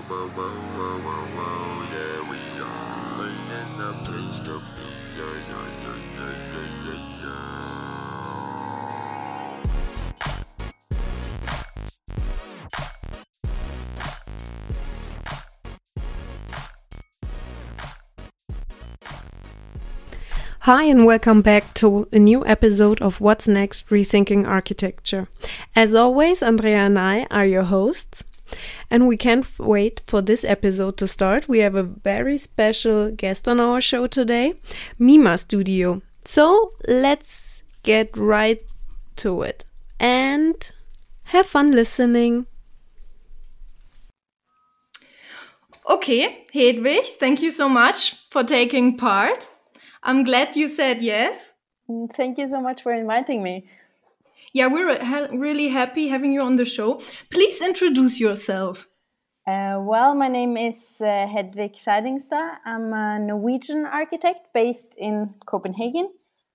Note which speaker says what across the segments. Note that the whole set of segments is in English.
Speaker 1: whoa, whoa, whoa, whoa, whoa, there we are in the place to be. Yeah, yeah, yeah, yeah, yeah, yeah,
Speaker 2: Hi, and welcome back to a new episode of What's Next Rethinking Architecture. As always, Andrea and I are your hosts, and we can't wait for this episode to start. We have a very special guest on our show today, Mima Studio. So let's get right to it and have fun listening.
Speaker 3: Okay, Hedwig, thank you so much for taking part. I'm glad you said yes.
Speaker 4: Thank you so much for inviting me.
Speaker 3: Yeah, we're really happy having you on the show. Please introduce yourself.
Speaker 4: Well, my name is Hedvig Scheidingstad. I'm a Norwegian architect based in Copenhagen.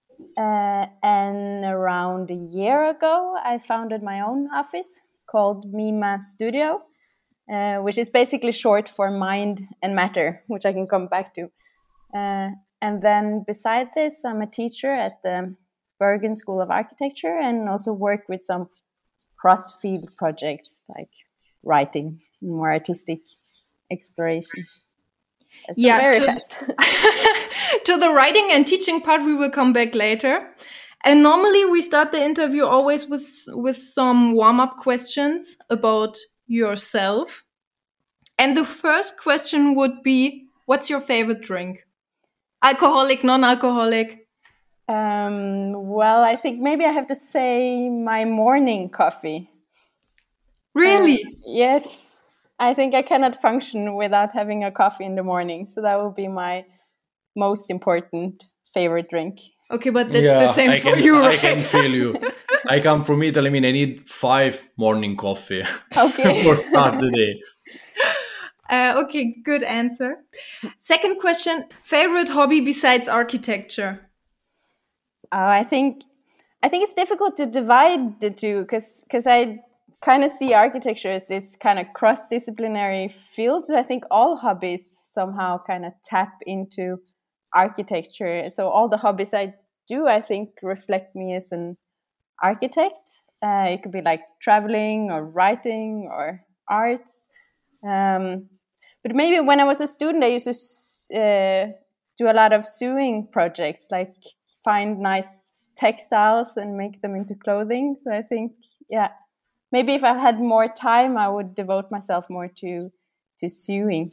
Speaker 4: And around a year ago, I founded my own office called Mima Studio, which is basically short for Mind and Matter, which I can come back to. And then beside this, I'm a teacher at the Bergen School of Architecture and also work with some cross-field projects like writing, more artistic exploration. So very fast.
Speaker 3: To the writing and teaching part, we will come back later. And normally we start the interview always with some warm-up questions about yourself. And the first question would be, what's your favorite drink? Alcoholic, non-alcoholic?
Speaker 4: Well, I think maybe I have to say my morning coffee.
Speaker 3: Really?
Speaker 4: Yes. I think I cannot function without having a coffee in the morning. So that would be my most important favorite drink.
Speaker 3: Okay, but that's the same for you, right?
Speaker 5: I can feel you. I come from Italy. I mean, I need 5 morning coffee for start the day.
Speaker 3: Okay, good answer. Second question, favorite hobby besides architecture?
Speaker 4: I think it's difficult to divide the two because I kind of see architecture as this kind of cross-disciplinary field. So I think all hobbies somehow kind of tap into architecture. So all the hobbies I do, I think, reflect me as an architect. It could be like traveling or writing or arts. But maybe when I was a student, I used to do a lot of sewing projects, like find nice textiles and make them into clothing. So I think, maybe if I had more time, I would devote myself more to sewing.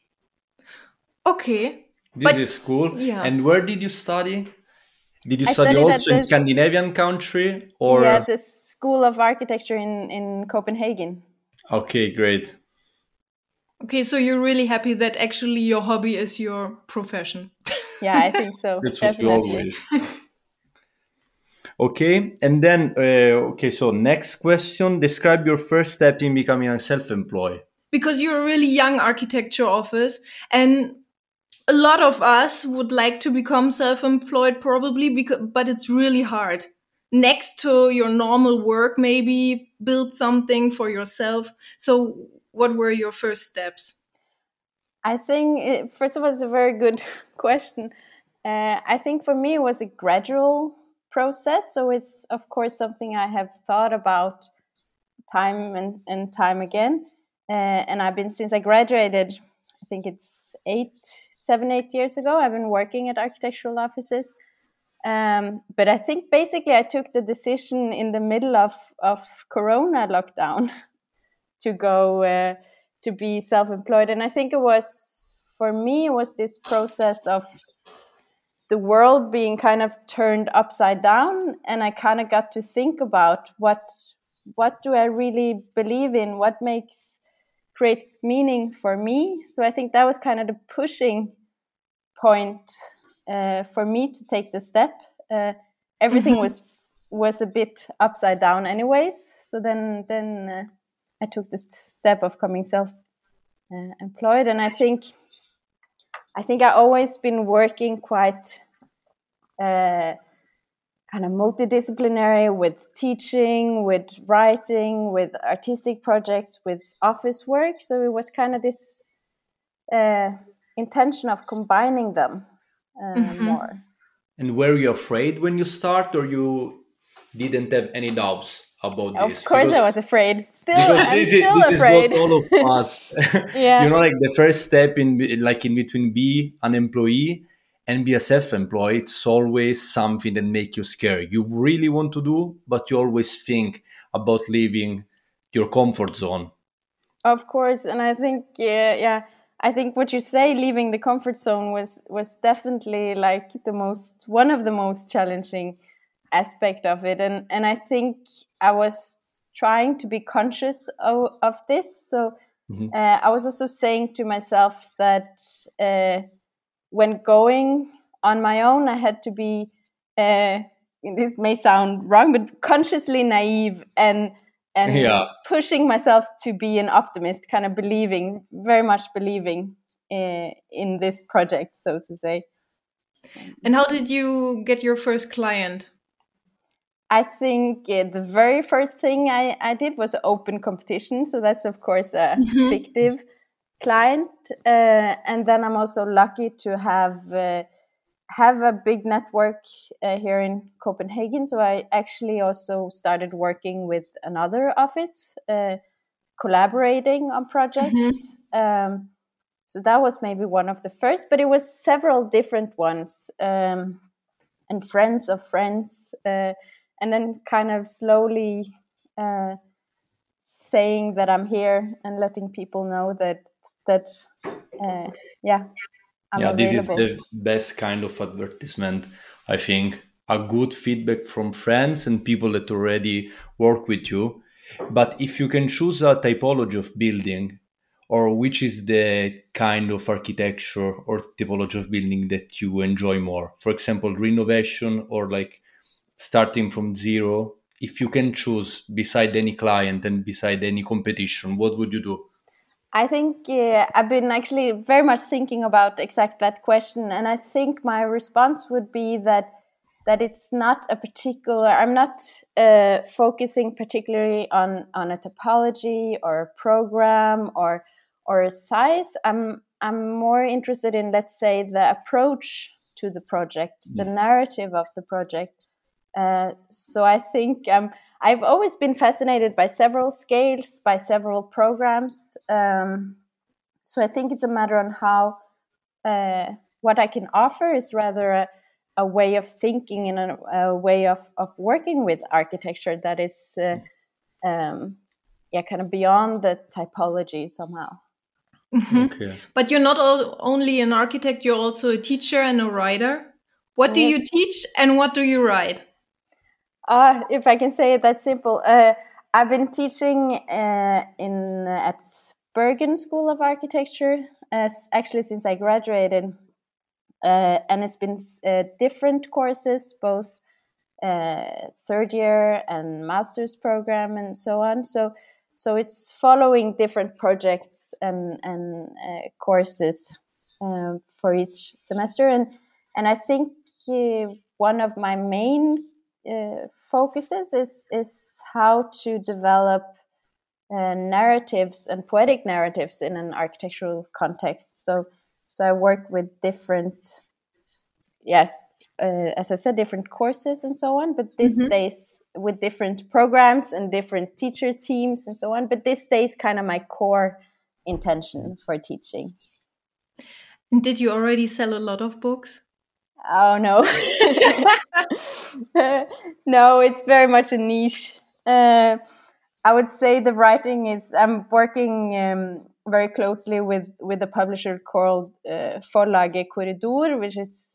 Speaker 3: Okay.
Speaker 5: This is cool.
Speaker 3: Yeah.
Speaker 5: And where did you study? Did you study also in Scandinavian country? Or?
Speaker 4: Yeah, the School of Architecture in Copenhagen.
Speaker 5: Okay, great.
Speaker 3: Okay, so you're really happy that actually your hobby is your profession.
Speaker 4: Yeah, I think so.
Speaker 5: That's
Speaker 4: definitely.
Speaker 5: what we always. Okay, and then, so next question. Describe your first step in becoming a self-employed.
Speaker 3: Because you're a really young architecture office, and a lot of us would like to become self-employed probably, but it's really hard. Next to your normal work, maybe build something for yourself. So what were your first steps?
Speaker 4: I think, first of all, it's a very good question. I think for me, it was a gradual process. So it's, of course, something I have thought about time and time again. And I've been, since I graduated, I think it's 7-8 years ago, I've been working at architectural offices. But I think basically I took the decision in the middle of Corona lockdown to go to be self-employed. And I think for me, it was this process of the world being kind of turned upside down. And I kind of got to think about what do I really believe in? What creates meaning for me? So I think that was kind of the pushing point for me to take the step. Everything was a bit upside down anyways. So then I took the step of coming self-employed, and I think I always been working quite kind kind of multidisciplinary, with teaching, with writing, with artistic projects, with office work. So it was kind of this intention of combining them more.
Speaker 5: And were you afraid when you start, or you didn't have any doubts about this?
Speaker 4: Of course, I was afraid. I'm still
Speaker 5: Is
Speaker 4: afraid.
Speaker 5: what all of us,
Speaker 4: Yeah.
Speaker 5: like the first step in between be an employee and be a self-employed, it's always something that makes you scared. You really want to do, but you always think about leaving your comfort zone.
Speaker 4: Of course, and I think I think what you say, leaving the comfort zone, was definitely like one of the most challenging aspect of it, and I think I was trying to be conscious of this. So I was also saying to myself that when going on my own, I had to be this may sound wrong, but consciously naive and pushing myself to be an optimist, kind of very much believing in this project, so to say.
Speaker 3: And how did you get your first client?
Speaker 4: I think the very first thing I did was open competition. So that's, of course, a fictive client. And then I'm also lucky to have a big network here in Copenhagen. So I actually also started working with another office, collaborating on projects. So that was maybe one of the first, but it was several different ones, and friends of friends, and then kind of slowly saying that I'm here and letting people know that I'm available.
Speaker 5: This is the best kind of advertisement, I think. A good feedback from friends and people that already work with you. But if you can choose a typology of building, or which is the kind of architecture or typology of building that you enjoy more? For example, renovation or like starting from zero. If you can choose beside any client and beside any competition, what would you do?
Speaker 4: I think I've been actually very much thinking about exact that question. And I think my response would be that it's not a particular, I'm not focusing particularly on a topology or a program or a size. I'm more interested in, let's say, the approach to the project, the narrative of the project. So I think I've always been fascinated by several scales, by several programs. So I think it's a matter on how what I can offer is rather a way of thinking and a way of working with architecture that is kind of beyond the typology somehow.
Speaker 5: Okay.
Speaker 3: But you're not only an architect, you're also a teacher and a writer. What do you teach and what do you write?
Speaker 4: If I can say it that simple, I've been teaching at Bergen School of Architecture actually since I graduated, and it's been different courses, both third year and master's program and so on. So it's following different projects and courses for each semester, and I think one of my main focuses is how to develop narratives and poetic narratives in an architectural context. So I work with different, as I said, different courses and so on. But this stays with different programs and different teacher teams and so on. But this stays kind of my core intention for teaching.
Speaker 3: Did you already sell a lot of books?
Speaker 4: Oh, no. No, it's very much a niche. I would say the writing is, I'm working very closely with a publisher called Forlaget Korridor, which is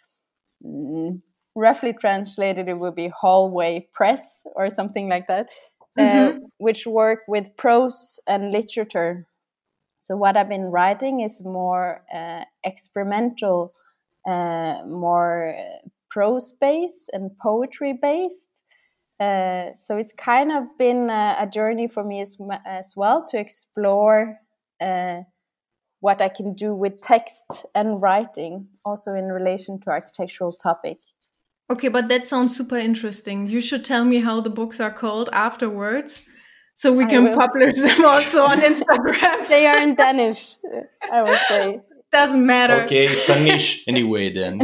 Speaker 4: roughly translated, it would be Hallway Press or something like that, which work with prose and literature. So what I've been writing is more experimental, more prose-based and poetry-based. So it's kind of been a journey for me as well to explore what I can do with text and writing, also in relation to architectural topic.
Speaker 3: Okay, but that sounds super interesting. You should tell me how the books are called afterwards, so we
Speaker 4: I
Speaker 3: can
Speaker 4: will.
Speaker 3: publish them also on Instagram.
Speaker 4: They are in Danish, I would say.
Speaker 3: Doesn't matter.
Speaker 5: Okay, it's a niche anyway then.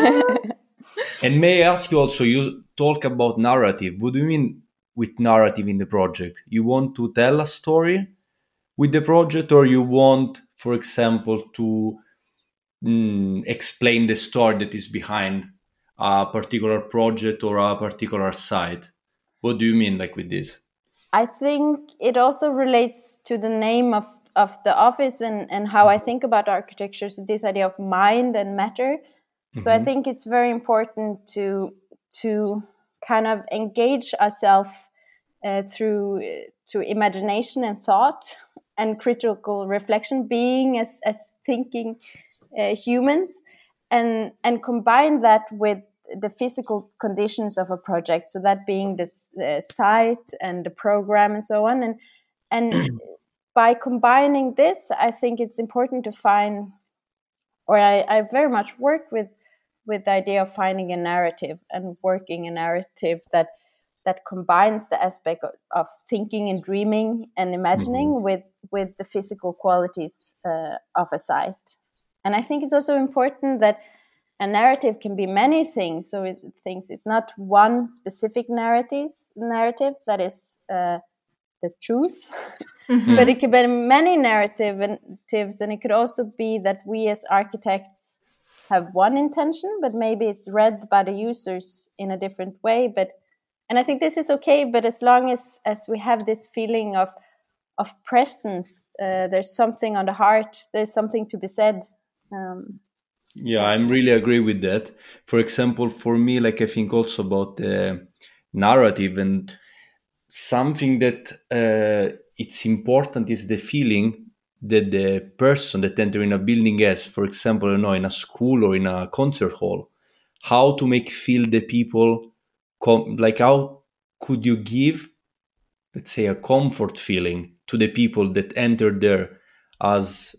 Speaker 5: And may I ask you also, you talk about narrative. What do you mean with narrative in the project? You want to tell a story with the project, or you want, for example, to explain the story that is behind a particular project or a particular site? What do you mean like with this?
Speaker 4: I think it also relates to the name of the office and how I think about architecture. So this idea of mind and matter. So I think it's very important to kind of engage ourselves through imagination and thought and critical reflection, being as thinking humans, and combine that with the physical conditions of a project. So that being the site and the program and so on. And by combining this, I think it's important to find, or I very much work with the idea of finding a narrative and working a narrative that combines the aspect of thinking and dreaming and imagining with the physical qualities of a site. And I think it's also important that a narrative can be many things. So it's not one specific narrative that is the truth, but it could be many narratives, and it could also be that we as architects have one intention, but maybe it's read by the users in a different way. And I think this is okay, but as long as we have this feeling of presence, there's something on the heart, there's something to be said.
Speaker 5: Yeah, I'm really agree with that. For example, for me, like I think also about the narrative, and something that it's important is the feeling that the person that enter in a building has. For example, you know, in a school or in a concert hall, how to make feel the people, like how could you give, let's say, a comfort feeling to the people that enter there as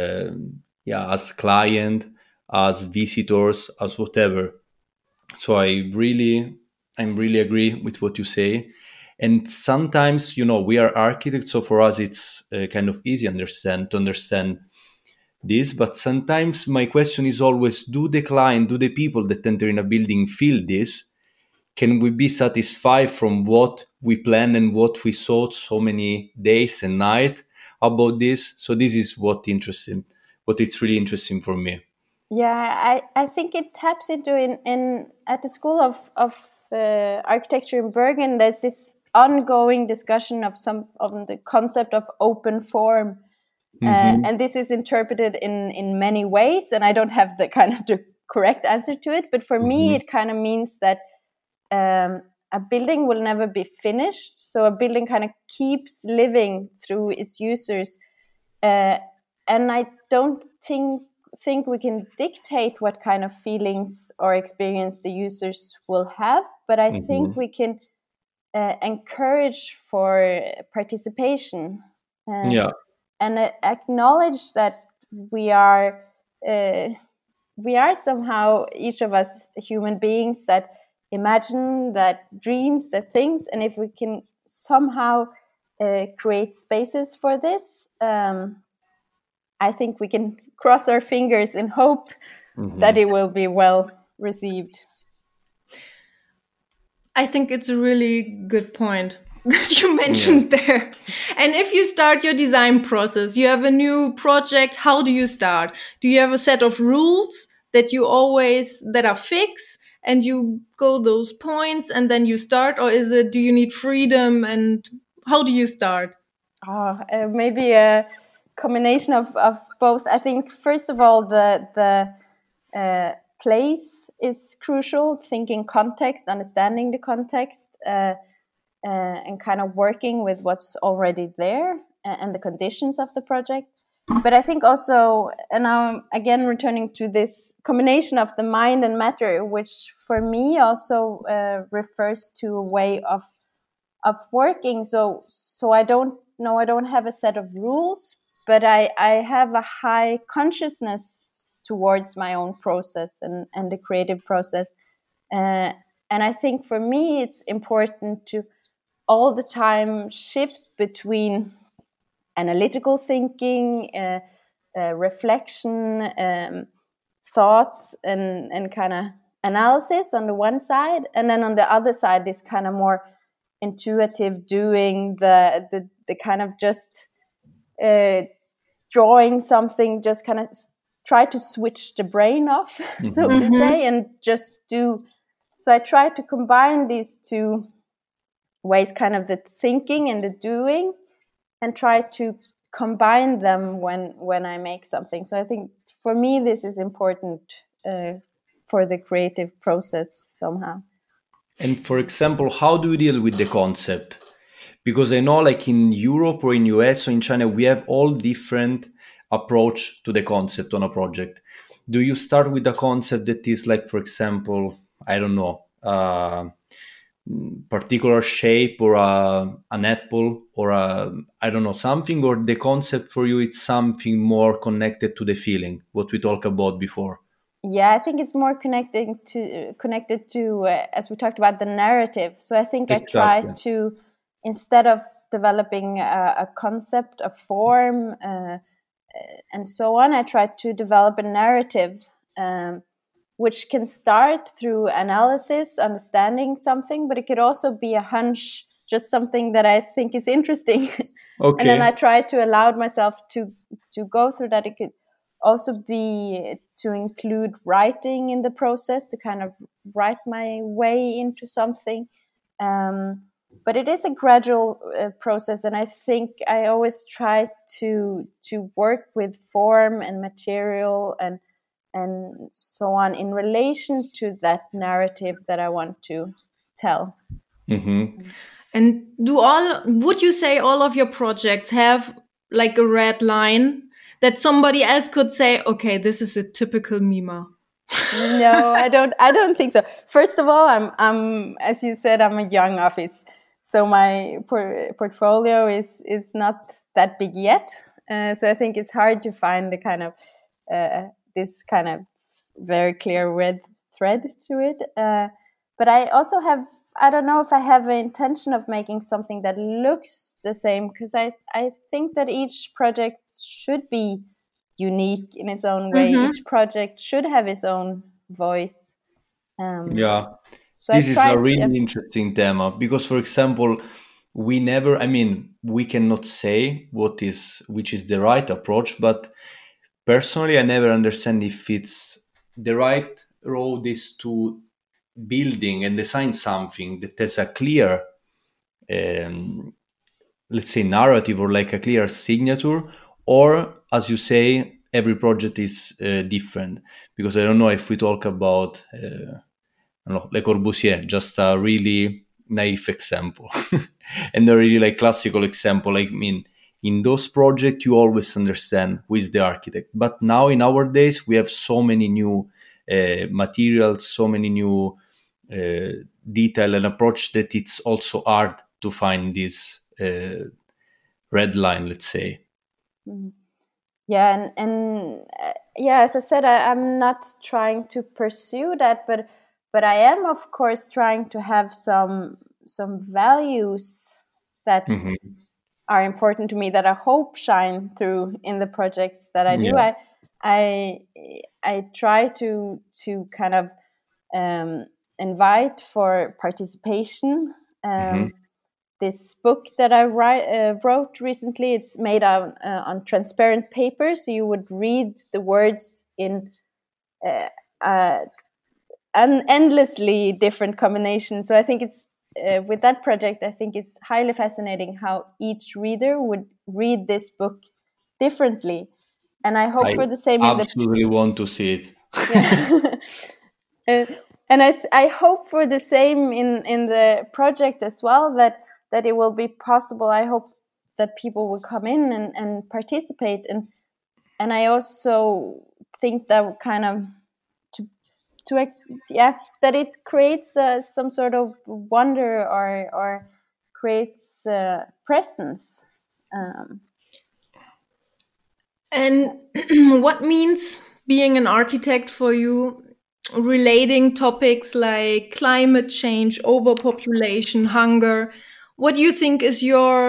Speaker 5: as client, as visitors, as whatever. So I'm really agree with what you say. And sometimes, you know, we are architects, so for us it's kind of easy to understand this. But sometimes my question is always: do the people that enter in a building feel this? Can we be satisfied from what we plan and what we saw so many days and night about this? So this is what it's really interesting for me.
Speaker 4: Yeah, I think it taps into in at the School of Architecture in Bergen. There's this ongoing discussion of the concept of open form, and this is interpreted in many ways. And I don't have the kind of the correct answer to it, but for me, it kind of means that a building will never be finished. So a building kind of keeps living through its users, and I don't think we can dictate what kind of feelings or experience the users will have, but I think we can encourage for participation and acknowledge that we are somehow, each of us, human beings that imagine, that dreams, that thinks, and if we can somehow create spaces for this, I think we can cross our fingers and hope that it will be well received.
Speaker 3: I think it's a really good point that you mentioned there. And if you start your design process, you have a new project, how do you start? Do you have a set of rules that are fixed and you go those points and then you start? Or do you need freedom, and how do you start?
Speaker 4: Maybe a combination of both. I think first of all the place is crucial, thinking context, understanding the context, and kind of working with what's already there and the conditions of the project. But I think also, and I'm again returning to this combination of the mind and matter, which for me also refers to a way of working. So I don't have a set of rules, but I have a high consciousness towards my own process and the creative process. And I think for me, it's important to all the time shift between analytical thinking, reflection, thoughts, and kind of analysis on the one side, and then on the other side, this kind of more intuitive doing, the kind of just drawing something, just kind of try to switch the brain off, so to say, and just do. So I try to combine these two ways, kind of the thinking and the doing, and try to combine them when I make something. So I think for me this is important for the creative process somehow.
Speaker 5: And for example, how do you deal with the concept? Because I know, like in Europe or in US or in China, we have all different approach to the concept on a project. Do you start with a concept that is like, for example, I don't know, particular shape, or an apple, or I don't know, something, or the concept for you it's something more connected to the feeling, what we talked about before?
Speaker 4: Yeah, I think it's more connected to as we talked about, the narrative. So I think
Speaker 5: Exactly.
Speaker 4: I try to, instead of developing a concept, a form, and so on, I try to develop a narrative, which can start through analysis, understanding something, but it could also be a hunch, just something that I think is interesting.
Speaker 5: Okay.
Speaker 4: And then I try to allow myself to go through that. It could also be to include writing in the process, to kind of write my way into something. But it is a gradual process, and I think I always try to work with form and material and so on in relation to that narrative that I want to tell.
Speaker 3: And would you say all of your projects have like a red line that somebody else could say, okay, this is a typical Mima?
Speaker 4: No, I don't think so. First of all, I'm as you said, I'm a young office, so my portfolio is not that big yet. So I think it's hard to find the kind of this kind of very clear red thread to it. But I also have, I don't know if I have an intention of making something that looks the same, because I think that each project should be unique in its own way. Each project should have its own voice.
Speaker 5: Yeah.
Speaker 4: So
Speaker 5: this is a really interesting tema, because, for example, we cannot say which is the right approach, but personally, I never understand if it's the right road is to building and design something that has a clear, let's say, narrative, or like a clear signature, or, as you say, every project is different. Because I don't know if we talk about Le Corbusier, just a really naive example, and a really like classical example. Like, I mean, in those projects, you always understand who is the architect. But now in our days, we have so many new materials, so many new detail and approach, that it's also hard to find this red line, let's say.
Speaker 4: Yeah, and as I said, I'm not trying to pursue that, but I am, of course, trying to have some values that are important to me, that I hope shine through in the projects that I do.
Speaker 5: Yeah.
Speaker 4: I try to kind of invite for participation. This book that I wrote recently, it's made on transparent paper, so you would read the words in an endlessly different combinations. So I think it's with that project, I think it's highly fascinating how each reader would read this book differently, and I hope for the same.
Speaker 5: I absolutely want to see it.
Speaker 4: Yeah. And I hope for the same in the project as well, that it will be possible. I hope that people will come in and participate, and I also think that kind of that it creates some sort of wonder or creates presence.
Speaker 3: And what means being an architect for you? relating topics like climate change, overpopulation, hunger. What do you think is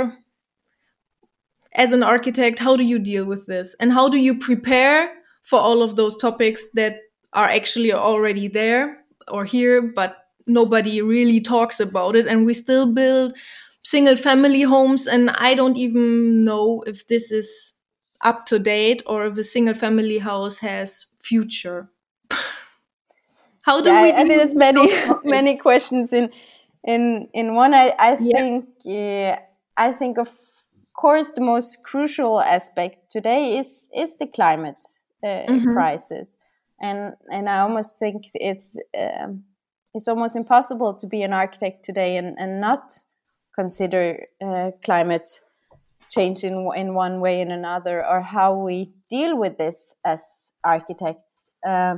Speaker 3: as an architect, how do you deal with this? And how do you prepare for all of those topics that are actually already there or here, but nobody really talks about it? And we still build single family homes, and I don't even know if this is up to date or if a single family house has future. How do we?
Speaker 4: I think there's many questions in one. I think of course the most crucial aspect today is the climate crisis, and I almost think it's almost impossible to be an architect today and not consider climate change in one way and another, or how we deal with this as architects.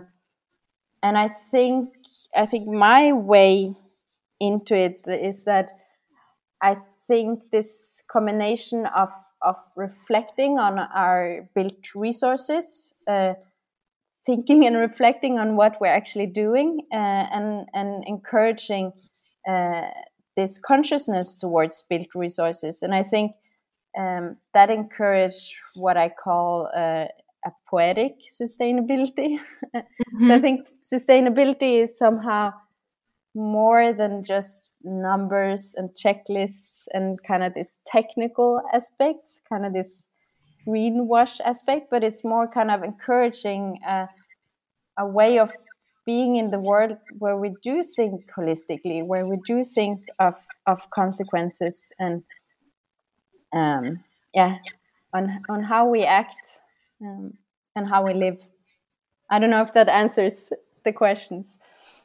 Speaker 4: And I think my way into it is that I think this combination of reflecting on our built resources, thinking and reflecting on what we're actually doing, and encouraging this consciousness towards built resources. And I think that encouraged what I call a poetic sustainability. So I think sustainability is somehow more than just numbers and checklists and kind of this technical aspects, kind of this greenwash aspect, but it's more kind of encouraging a way of being in the world where we do think holistically, where we do think of consequences and on how we act and how we live. I don't know if that answers the questions.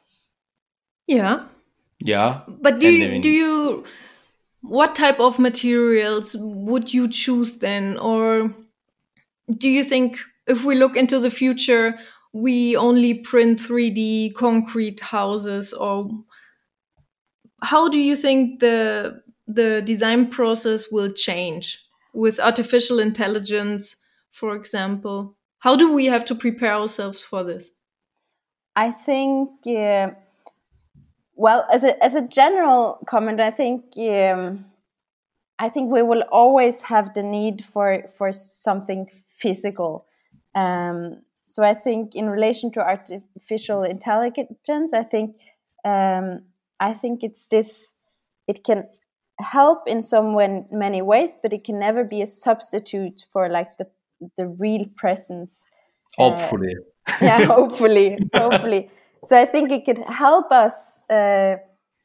Speaker 3: Yeah.
Speaker 5: Yeah.
Speaker 3: But do you what type of materials would you choose then? Or do you think if we look into the future, we only print 3D concrete houses? Or how do you think the design process will change with artificial intelligence, for example? How do we have to prepare ourselves for this?
Speaker 4: I think, well, as a general comment, I think we will always have the need for something physical. So I think in relation to artificial intelligence, I think it's this. It can help in many ways, but it can never be a substitute for like the real presence.
Speaker 5: Hopefully.
Speaker 4: Hopefully. So I think it could help us, and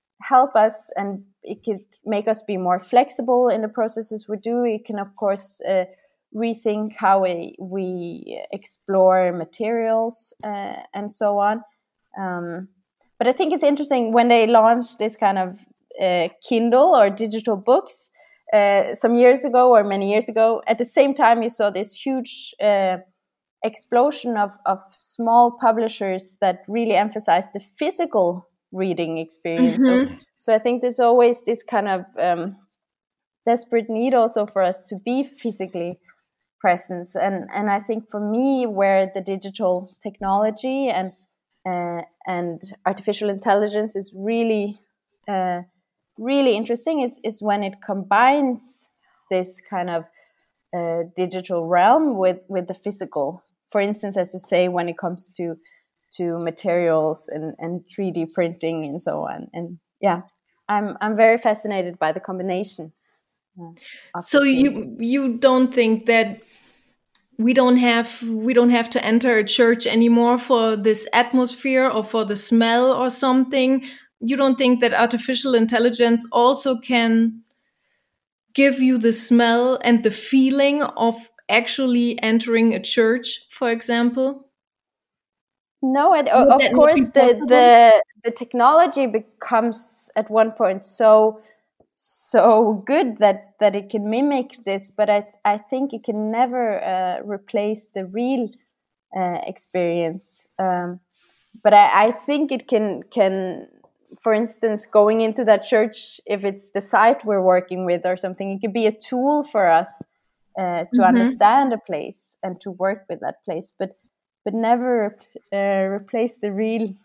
Speaker 4: it could make us be more flexible in the processes we do. It can, of course, rethink how we explore materials and so on. But I think it's interesting when they launched this kind of Kindle or digital books some years ago or many years ago. At the same time, you saw this huge explosion of small publishers that really emphasize the physical reading experience. So I think there's always this kind of desperate need also for us to be physically present. And I think for me, where the digital technology and artificial intelligence is really interesting is when it combines this kind of digital realm with the physical. For instance, as you say, when it comes to materials and 3D printing and so on. And yeah, I'm very fascinated by the combination.
Speaker 3: So you don't think that we don't have to enter a church anymore for this atmosphere or for the smell or something? You don't think that artificial intelligence also can give you the smell and the feeling of actually entering a church, for example?
Speaker 4: No, of course the technology becomes at one point so good that it can mimic this, but I think it can never replace the real experience. But I think it can, for instance, going into that church, if it's the site we're working with or something, it could be a tool for us to understand a place and to work with that place. But never replace the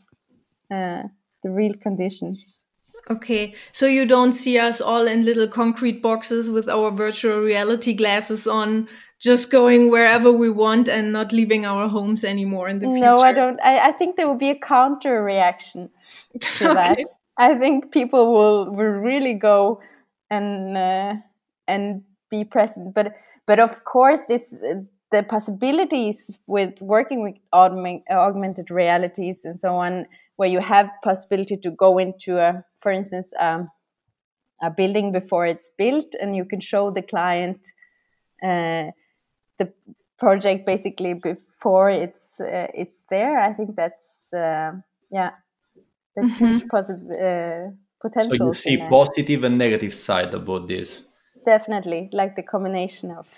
Speaker 4: real conditions.
Speaker 3: Okay, so you don't see us all in little concrete boxes with our virtual reality glasses on, just going wherever we want and not leaving our homes anymore in the future?
Speaker 4: No, I don't. I think there will be a counter reaction to that. I think people will really go and be present. But of course, the possibilities with working with augmented realities and so on, where you have possibility to go into for instance, a building before it's built, and you can show the client the project basically before it's there. I think that's huge potential.
Speaker 5: So you see positive and negative side about this.
Speaker 4: Definitely, like the combination of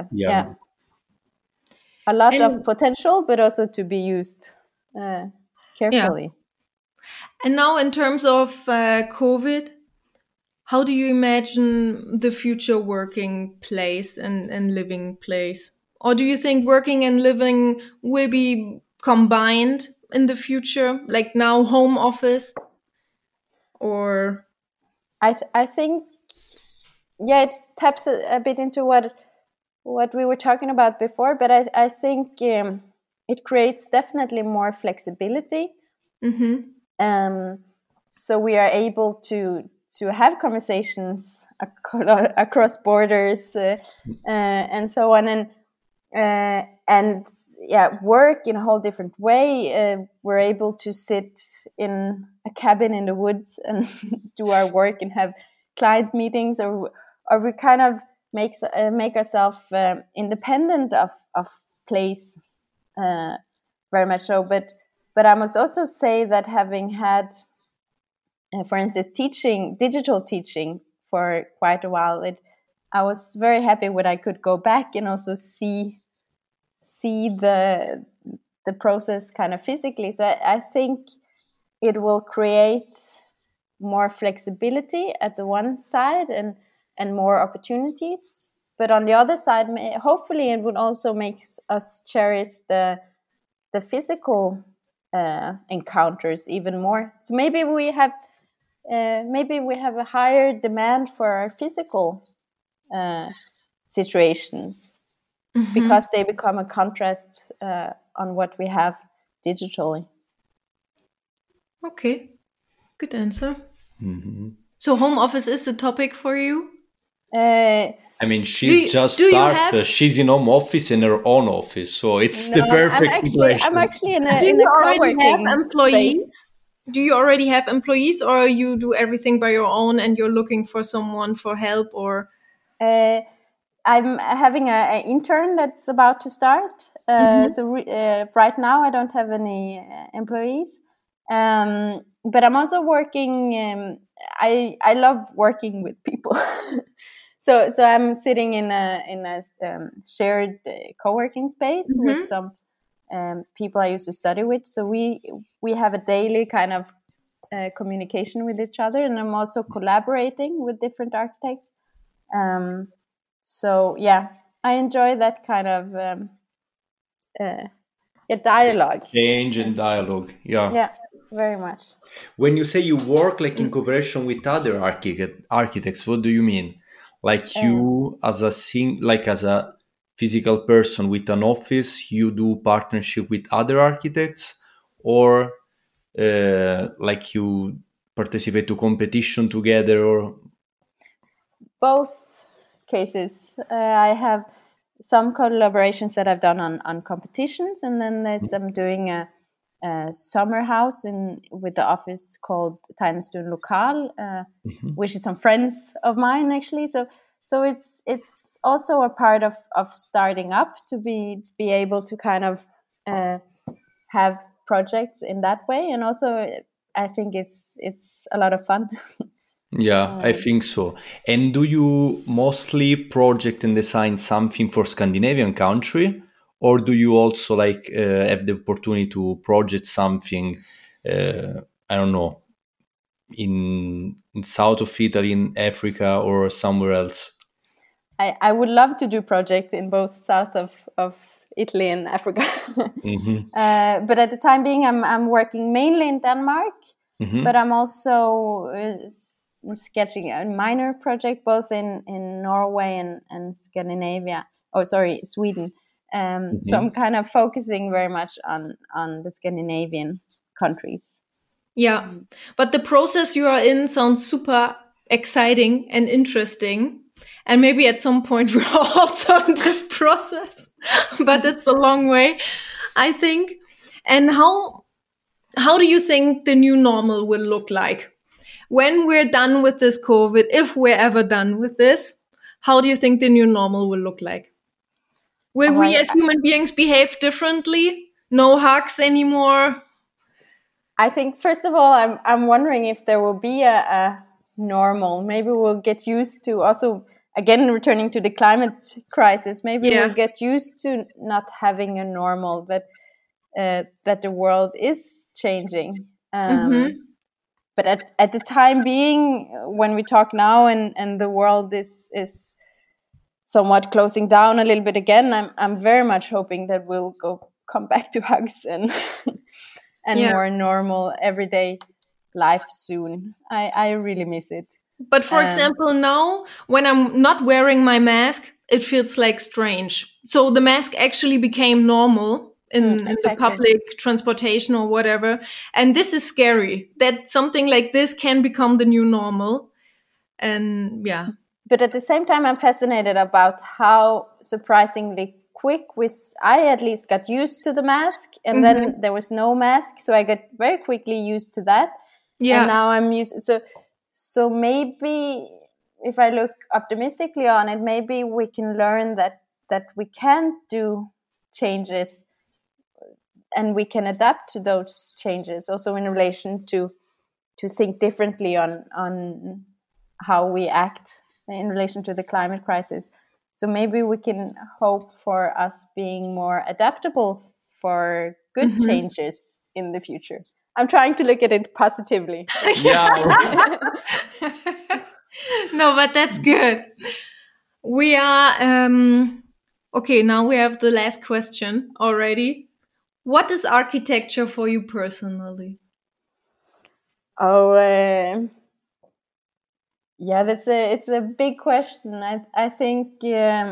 Speaker 4: a lot of potential, but also to be used carefully.
Speaker 3: Yeah. And now, in terms of COVID, how do you imagine the future working place and living place? Or do you think working and living will be combined in the future, like now home office? Or
Speaker 4: I think, it taps a bit into what we were talking about before, but I think it creates definitely more flexibility.
Speaker 3: Mm-hmm.
Speaker 4: So we are able to have conversations across borders and so on, and work in a whole different way. We're able to sit in a cabin in the woods and do our work and have client meetings, or we kind of make ourselves independent of place, very much so. But I must also say that having had, for instance, digital teaching for quite a while, I was very happy when I could go back and also see the process kind of physically. So I think it will create more flexibility at the one side and more opportunities. But on the other side, hopefully it would also make us cherish the physical encounters even more. So maybe we have a higher demand for our physical situations, mm-hmm. because they become a contrast on what we have digitally.
Speaker 3: Okay, good answer.
Speaker 5: Mm-hmm.
Speaker 3: So home office is the topic for you?
Speaker 5: I mean, she's she's in home office in her own office, so it's the perfect situation.
Speaker 4: I'm actually in a co-working
Speaker 3: employees?
Speaker 4: space.
Speaker 3: Do you already have employees, or you do everything by your own and you're looking for someone for help? Or
Speaker 4: I'm having an intern that's about to start.
Speaker 3: Mm-hmm.
Speaker 4: So right now I don't have any employees, but I'm also working. I love working with people. So I'm sitting in a shared co-working space, mm-hmm. with some people I used to study with. So we have a daily kind of communication with each other, and I'm also collaborating with different architects. So I enjoy that kind of dialogue.
Speaker 5: Exchange and dialogue.
Speaker 4: Yeah, very much.
Speaker 5: When you say you work like in cooperation with other architects, what do you mean? Like you as a physical person with an office, you do partnership with other architects, or like you participate to competition together, or
Speaker 4: both cases. I have some collaborations that I've done on competitions, and then I'm doing a summer house with the office called Tegnestuen Lokal, mm-hmm. which is some friends of mine actually. So it's also a part of starting up to be able to kind of have projects in that way, and also I think it's a lot of fun.
Speaker 5: Yeah, I think so. And do you mostly project and design something for Scandinavian country, or do you also have the opportunity to project something, I don't know, in south of Italy, in Africa, or somewhere else?
Speaker 4: I would love to do projects in both south of Italy and Africa. But at the time being, I'm working mainly in Denmark, but I'm also sketching a minor project both in Norway and Scandinavia. Oh, sorry, Sweden. So I'm kind of focusing very much on the Scandinavian countries.
Speaker 3: Yeah, but the process you are in sounds super exciting and interesting. And maybe at some point we're also in this process, but it's a long way, I think. And how do you think the new normal will look like? When we're done with this COVID, if we're ever done with this, how do you think the new normal will look like? Will we as human beings behave differently? No hugs anymore?
Speaker 4: I think, first of all, I'm wondering if there will be a normal. Maybe we'll get used to also, again, returning to the climate crisis, maybe we'll get used to not having a normal, that the world is changing. But at the time being, when we talk now and the world is somewhat closing down a little bit again, I'm very much hoping that we'll come back to hugs and more normal everyday life soon. I really miss it.
Speaker 3: But for example, now when I'm not wearing my mask, it feels like strange. So the mask actually became normal in the public transportation or whatever. And this is scary that something like this can become the new normal. And yeah.
Speaker 4: But at the same time, I'm fascinated about how surprisingly quick I at least got used to the mask, and then there was no mask. So I got very quickly used to that. Yeah. And now I'm used. So maybe if I look optimistically on it, maybe we can learn that we can do changes and we can adapt to those changes also in relation to think differently on how we act in relation to the climate crisis. So maybe we can hope for us being more adaptable for good changes in the future. I'm trying to look at it positively.
Speaker 5: Yeah.
Speaker 3: No, but that's good. We are, okay, now we have the last question already. What is architecture for you personally?
Speaker 4: Oh, yeah, it's a big question. I think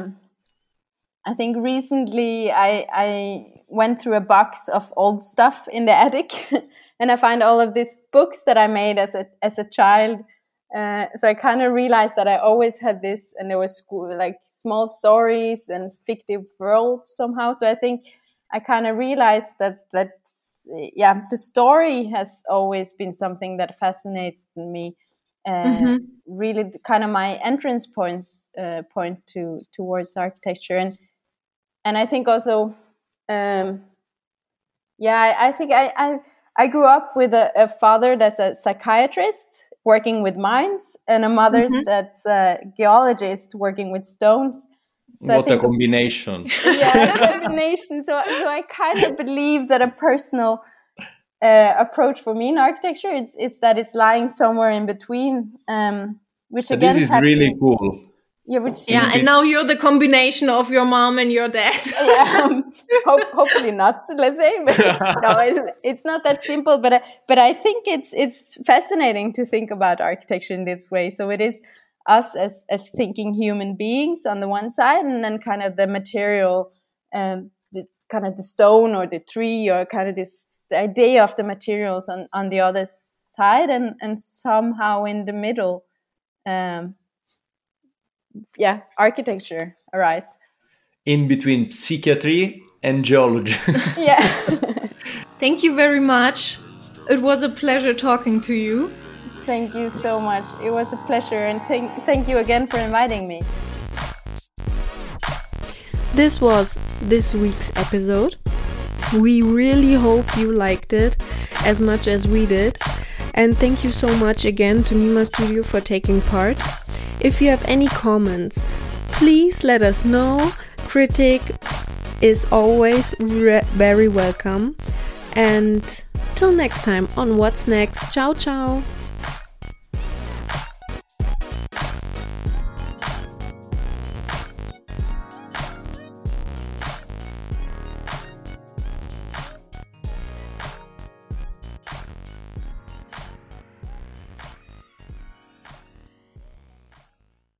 Speaker 4: recently I went through a box of old stuff in the attic, and I find all of these books that I made as a child. So I kind of realized that I always had this, and there was like small stories and fictive worlds somehow. So I think I kind of realized that the story has always been something that fascinated me. Really, kind of my entrance point towards architecture, and I think also, I think I grew up with a father that's a psychiatrist working with minds, and a mother that's a geologist working with stones. So
Speaker 5: what a combination!
Speaker 4: Yeah, a combination. So I kind of believe that a personal approach for me in architecture is that it's lying somewhere in between, which
Speaker 5: so
Speaker 4: again
Speaker 5: this is really cool.
Speaker 3: Yeah, and now you're the combination of your mom and your dad.
Speaker 4: Yeah, hopefully not. Let's say, but no, it's not that simple. But I think it's fascinating to think about architecture in this way. So it is us as thinking human beings on the one side, and then kind of the material, kind of the stone or the tree, or kind of the idea of the materials on the other side, and somehow in the middle, architecture arise.
Speaker 5: In between psychiatry and geology.
Speaker 4: Yeah.
Speaker 3: Thank you very much. It was a pleasure talking to you.
Speaker 4: Thank you so much. It was a pleasure, and thank you again for inviting me.
Speaker 2: This was this week's episode. We really hope you liked it as much as we did. And thank you so much again to Mima Studio for taking part. If you have any comments, please let us know. Critic is always very welcome. And till next time on What's Next. Ciao, ciao.